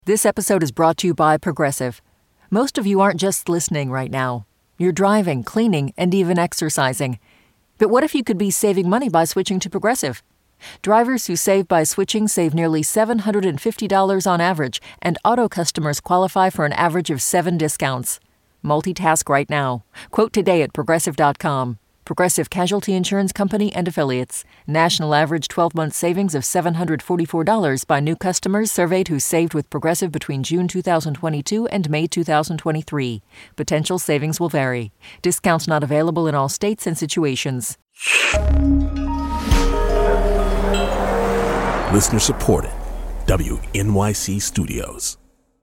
This episode is brought to you by Progressive. Most of you aren't just listening right now. You're driving, cleaning, and even exercising. But what if you could be saving money by switching to Progressive? Drivers who save by switching save nearly $750 on average, and auto customers qualify for an average of 7 discounts. Multitask right now. Quote today at Progressive.com. Progressive Casualty Insurance Company and Affiliates. National average 12-month savings of $744 by new customers surveyed who saved with Progressive between June 2022 and May 2023. Potential savings will vary. Discounts not available in all states and situations. Listener supported. WNYC Studios.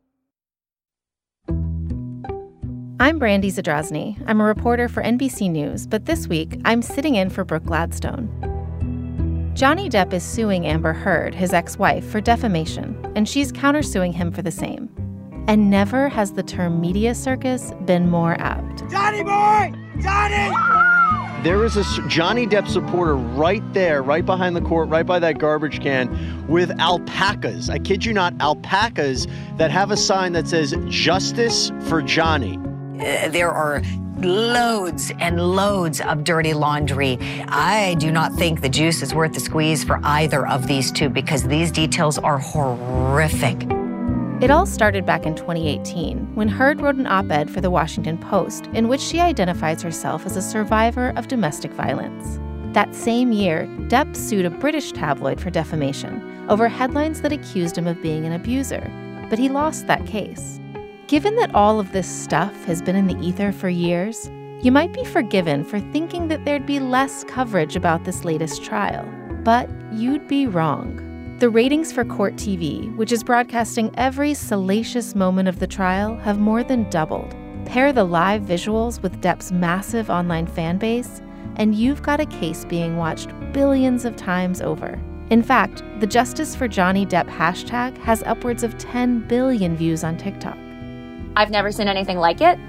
I'm Brandy Zadrozny. I'm a reporter for NBC News, but this week I'm sitting in for Brooke Gladstone. Johnny Depp is suing Amber Heard, his ex-wife, for defamation, and she's countersuing him for the same. And never has the term media circus been more apt. Johnny boy! Johnny! There is a Johnny Depp supporter right there, right behind the court, right by that garbage can, with alpacas. I kid you not, alpacas that have a sign that says, "Justice for Johnny." There are loads and loads of dirty laundry. I do not think the juice is worth the squeeze for either of these two because these details are horrific. It all started back in 2018 when Heard wrote an op-ed for The Washington Post in which she identifies herself as a survivor of domestic violence. That same year, Depp sued a British tabloid for defamation over headlines that accused him of being an abuser, but he lost that case. Given that all of this stuff has been in the ether for years, you might be forgiven for thinking that there'd be less coverage about this latest trial. But you'd be wrong. The ratings for Court TV, which is broadcasting every salacious moment of the trial, have more than doubled. Pair the live visuals with Depp's massive online fan base, and you've got a case being watched billions of times over. In fact, the Justice for Johnny Depp hashtag has upwards of 10 billion views on TikTok. I've never seen anything like it.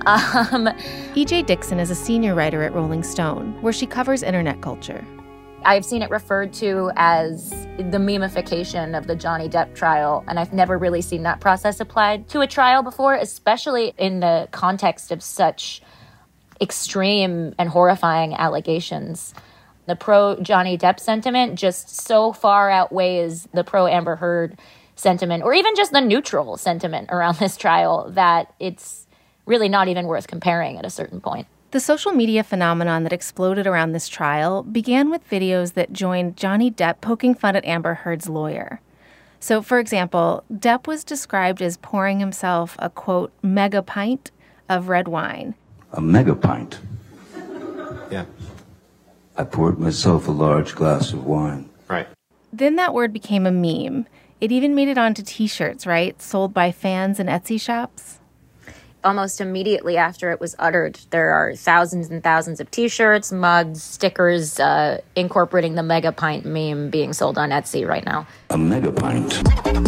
E.J. Dixon is a senior writer at Rolling Stone, where she covers internet culture. I've seen it referred to as the memification of the Johnny Depp trial, and I've never really seen that process applied to a trial before, especially in the context of such extreme and horrifying allegations. The pro-Johnny Depp sentiment just so far outweighs the pro-Amber Heard sentiment, or even just the neutral sentiment around this trial, that it's really not even worth comparing at a certain point. The social media phenomenon that exploded around this trial began with videos that joined Johnny Depp poking fun at Amber Heard's lawyer. So, for example, Depp was described as pouring himself a, quote, mega pint of red wine. A mega pint? Yeah. I poured myself a large glass of wine. Right. Then that word became a meme. It even made it onto T-shirts, right? Sold by fans in Etsy shops. Almost immediately after it was uttered, there are thousands and thousands of T-shirts, mugs, stickers incorporating the mega pint meme being sold on Etsy right now. A mega pint.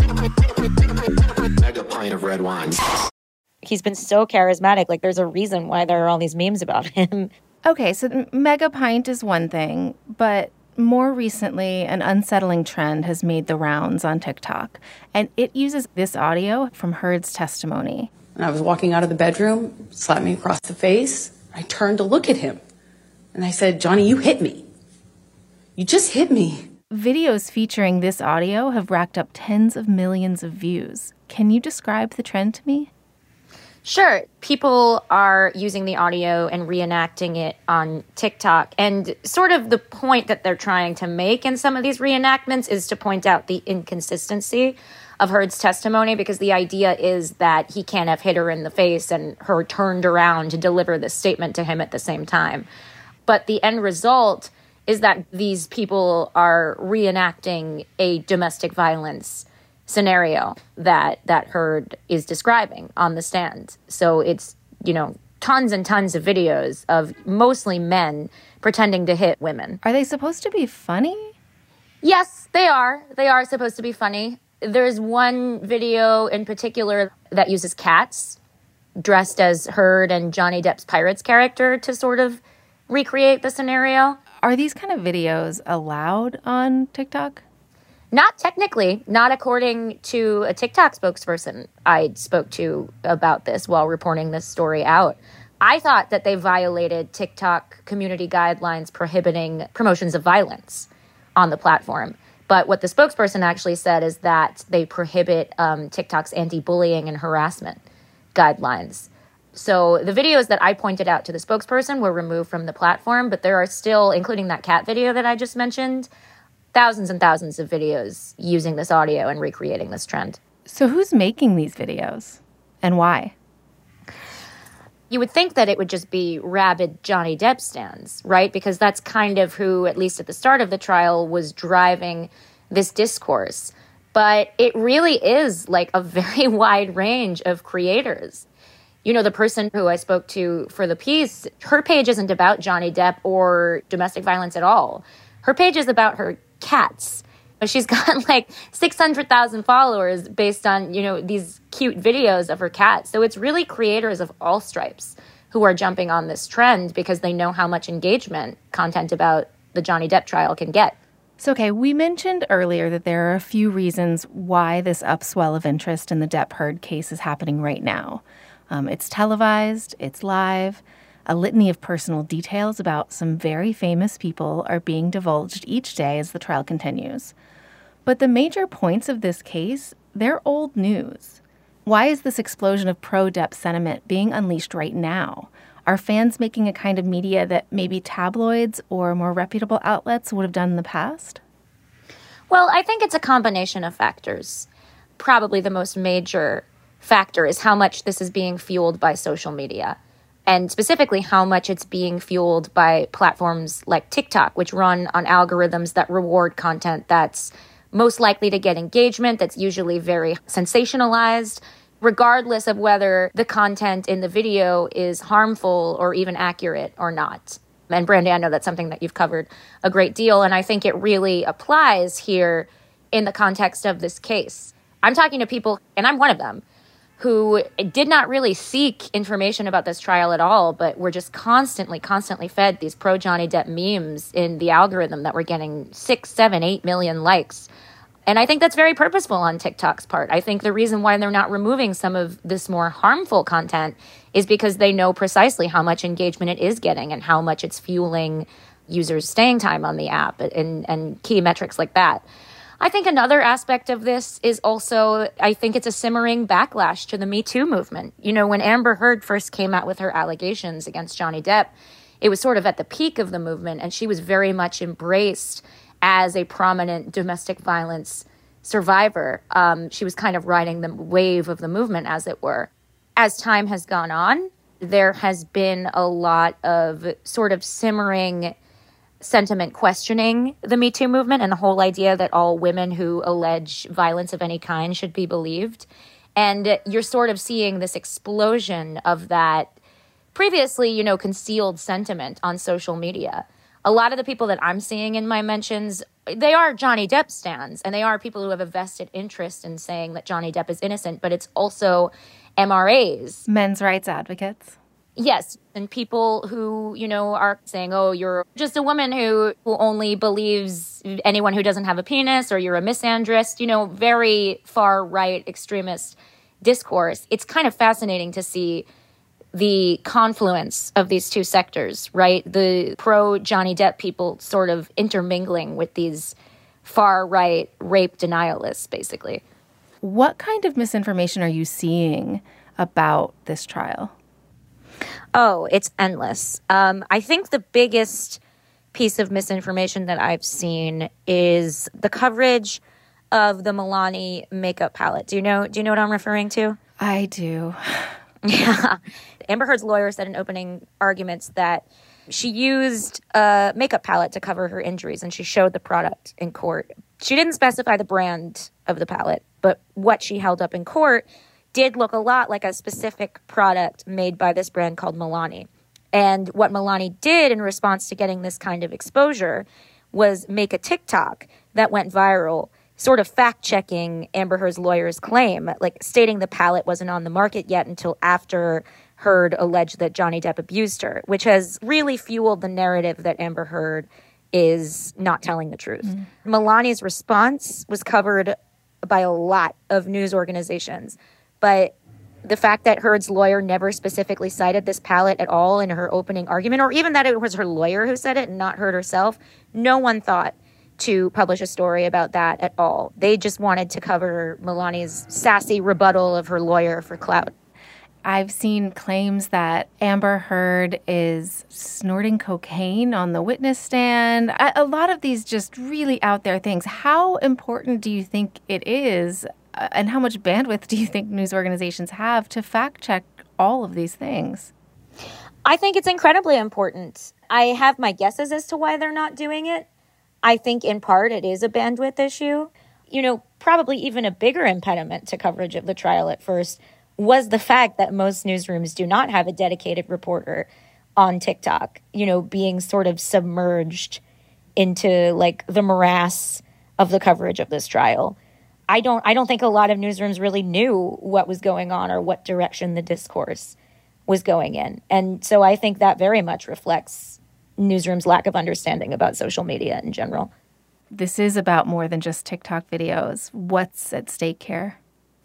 Mega pint of red wine. He's been so charismatic. Like, there's a reason why there are all these memes about him. Okay, so mega pint is one thing, but more recently, an unsettling trend has made the rounds on TikTok, and it uses this audio from Heard's testimony. And I was walking out of the bedroom, slapped me across the face. I turned to look at him, and I said, "Johnny, you hit me. You just hit me." Videos featuring this audio have racked up tens of millions of views. Can you describe the trend to me? Sure. People are using the audio and reenacting it on TikTok. And sort of the point that they're trying to make in some of these reenactments is to point out the inconsistency of Heard's testimony, because the idea is that he can't have hit her in the face and her turned around to deliver this statement to him at the same time. But the end result is that these people are reenacting a domestic violence scenario that Heard is describing on the stand. So it's, tons and tons of videos of mostly men pretending to hit women. Are they supposed to be funny? Yes, they are. They are supposed to be funny. There's one video in particular that uses cats dressed as Heard and Johnny Depp's Pirates character to sort of recreate the scenario. Are these kind of videos allowed on TikTok? Not technically, not according to a TikTok spokesperson I spoke to about this while reporting this story out. I thought that they violated TikTok community guidelines prohibiting promotions of violence on the platform. But what the spokesperson actually said is that they prohibit TikTok's anti-bullying and harassment guidelines. So the videos that I pointed out to the spokesperson were removed from the platform, but there are still, including that cat video that I just mentioned, thousands and thousands of videos using this audio and recreating this trend. So who's making these videos and why? You would think that it would just be rabid Johnny Depp stans, right? Because that's kind of who, at least at the start of the trial, was driving this discourse. But it really is like a very wide range of creators. You know, the person who I spoke to for the piece, her page isn't about Johnny Depp or domestic violence at all. Her page is about her cats. She's got like 600,000 followers based on, you know, these cute videos of her cats. So it's really creators of all stripes who are jumping on this trend because they know how much engagement content about the Johnny Depp trial can get. So, okay, we mentioned earlier that there are a few reasons why this upswell of interest in the Depp-Heard case is happening right now. It's televised, it's live, a litany of personal details about some very famous people are being divulged each day as the trial continues. But the major points of this case, they're old news. Why is this explosion of pro-Depp sentiment being unleashed right now? Are fans making a kind of media that maybe tabloids or more reputable outlets would have done in the past? Well, I think it's a combination of factors. Probably the most major factor is how much this is being fueled by social media, and specifically how much it's being fueled by platforms like TikTok, which run on algorithms that reward content that's most likely to get engagement, that's usually very sensationalized, regardless of whether the content in the video is harmful or even accurate or not. And Brandy, I know that's something that you've covered a great deal, and I think it really applies here in the context of this case. I'm talking to people, and I'm one of them, who did not really seek information about this trial at all, but were just constantly fed these pro-Johnny Depp memes in the algorithm that were getting 6, 7, 8 million likes. And I think that's very purposeful on TikTok's part. I think the reason why they're not removing some of this more harmful content is because they know precisely how much engagement it is getting and how much it's fueling users' staying time on the app and key metrics like that. I think another aspect of this is also, I think it's a simmering backlash to the Me Too movement. You know, when Amber Heard first came out with her allegations against Johnny Depp, it was sort of at the peak of the movement, and she was very much embraced as a prominent domestic violence survivor. She was kind of riding the wave of the movement, as it were. As time has gone on, there has been a lot of sort of simmering sentiment questioning the Me Too movement and the whole idea that all women who allege violence of any kind should be believed. And you're sort of seeing this explosion of that previously, you know, concealed sentiment on social media. A lot of the people that I'm seeing in my mentions, they are Johnny Depp stans, and they are people who have a vested interest in saying that Johnny Depp is innocent, but it's also MRAs. Men's rights advocates. Yes, and people who, you know, are saying, oh, you're just a woman who only believes anyone who doesn't have a penis, or you're a misandrist, you know, very far-right extremist discourse. It's kind of fascinating to see the confluence of these two sectors, right? The pro-Johnny Depp people sort of intermingling with these far-right rape denialists, basically. What kind of misinformation are you seeing about this trial? Oh, it's endless. I think the biggest piece of misinformation that I've seen is the coverage of the Milani makeup palette. Do you know what I'm referring to? I do. Yeah. Amber Heard's lawyer said in opening arguments that she used a makeup palette to cover her injuries, and she showed the product in court. She didn't specify the brand of the palette, but what she held up in court did look a lot like a specific product made by this brand called Milani. And what Milani did in response to getting this kind of exposure was make a TikTok that went viral, sort of fact-checking Amber Heard's lawyer's claim, like stating the palette wasn't on the market yet until after Heard alleged that Johnny Depp abused her, which has really fueled the narrative that Amber Heard is not telling the truth. Melania's response was covered by a lot of news organizations, but the fact that Heard's lawyer never specifically cited this palette at all in her opening argument, or even that it was her lawyer who said it and not Heard herself, no one thought to publish a story about that at all. They just wanted to cover Melania's sassy rebuttal of her lawyer for clout. I've seen claims that Amber Heard is snorting cocaine on the witness stand. A lot of these just really out there things. How important do you think it is, and how much bandwidth do you think news organizations have to fact check all of these things? I think it's incredibly important. I have my guesses as to why they're not doing it. I think in part it is a bandwidth issue. Probably even a bigger impediment to coverage of the trial at first was the fact that most newsrooms do not have a dedicated reporter on TikTok, being sort of submerged into like the morass of the coverage of this trial. I don't think a lot of newsrooms really knew what was going on or what direction the discourse was going in. And so I think that very much reflects newsrooms' lack of understanding about social media in general. This is about more than just TikTok videos. What's at stake here?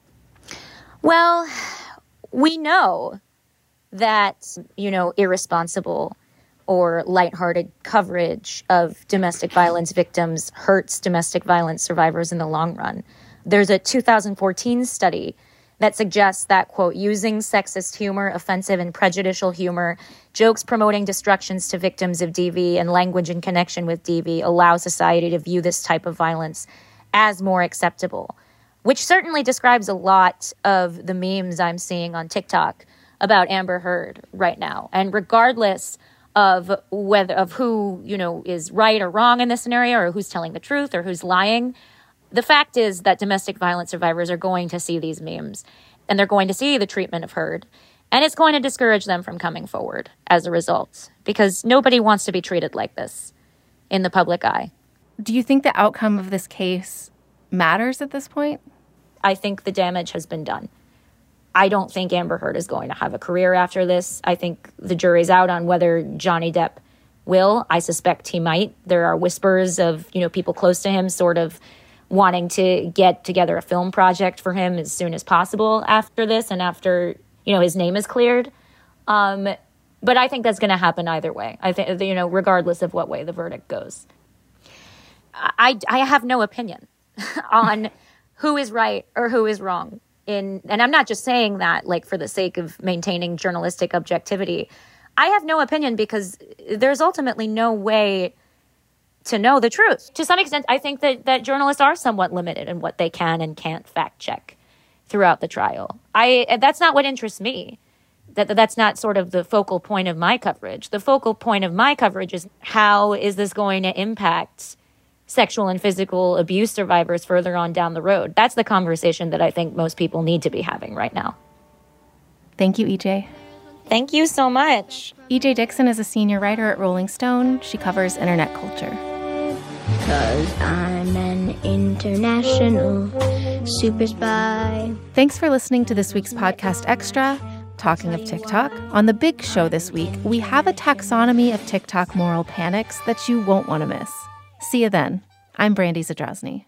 Well, we know that, irresponsible or lighthearted coverage of domestic violence victims hurts domestic violence survivors in the long run. There's a 2014 study that suggests that, quote, using sexist humor, offensive and prejudicial humor, jokes promoting destructions to victims of DV, and language in connection with DV allow society to view this type of violence as more acceptable, which certainly describes a lot of the memes I'm seeing on TikTok about Amber Heard right now. And regardless of who, is right or wrong in this scenario, or who's telling the truth or who's lying, the fact is that domestic violence survivors are going to see these memes, and they're going to see the treatment of Heard, and it's going to discourage them from coming forward as a result, because nobody wants to be treated like this in the public eye. Do you think the outcome of this case matters at this point? I think the damage has been done. I don't think Amber Heard is going to have a career after this. I think the jury's out on whether Johnny Depp will. I suspect he might. There are whispers of, people close to him sort of wanting to get together a film project for him as soon as possible after this and after, his name is cleared. But I think that's going to happen either way. I think, regardless of what way the verdict goes. I have no opinion on who is right or who is wrong. And I'm not just saying that like for the sake of maintaining journalistic objectivity. I have no opinion because there's ultimately no way to know the truth. To some extent, I think that journalists are somewhat limited in what they can and can't fact check throughout the trial. That's not what interests me. That's not sort of the focal point of my coverage. The focal point of my coverage is how is this going to impact sexual and physical abuse survivors further on down the road. That's the conversation that I think most people need to be having right now. Thank you, EJ. Thank you so much. EJ Dixon is a senior writer at Rolling Stone. She covers internet culture. 'Cause I'm an international super spy. Thanks for listening to this week's Podcast Extra. Talking of TikTok, on The Big Show this week, we have a taxonomy of TikTok moral panics that you won't want to miss. See you then. I'm Brandy Zadrozny.